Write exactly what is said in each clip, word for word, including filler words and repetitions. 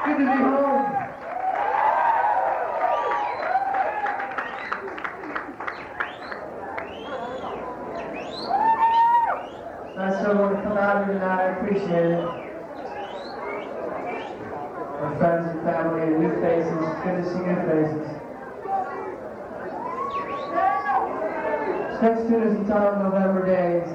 Good to be home. Nice of everyone to come out here tonight. I appreciate it. My friends and family and new faces. Good to see new faces. This next tune is entitled November Days.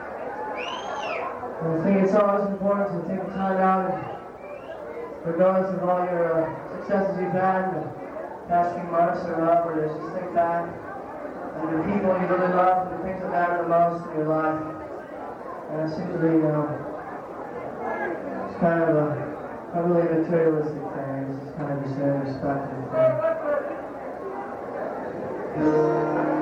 And I think it's always important to take the time out, and regardless of all your uh, successes you've had in the past few months or whatever, to just think back on the people you really love and the things that matter the most in your life. And it seems to be, you know, it's kind of a, not really a materialistic thing. It's just kind of just a respectful thing.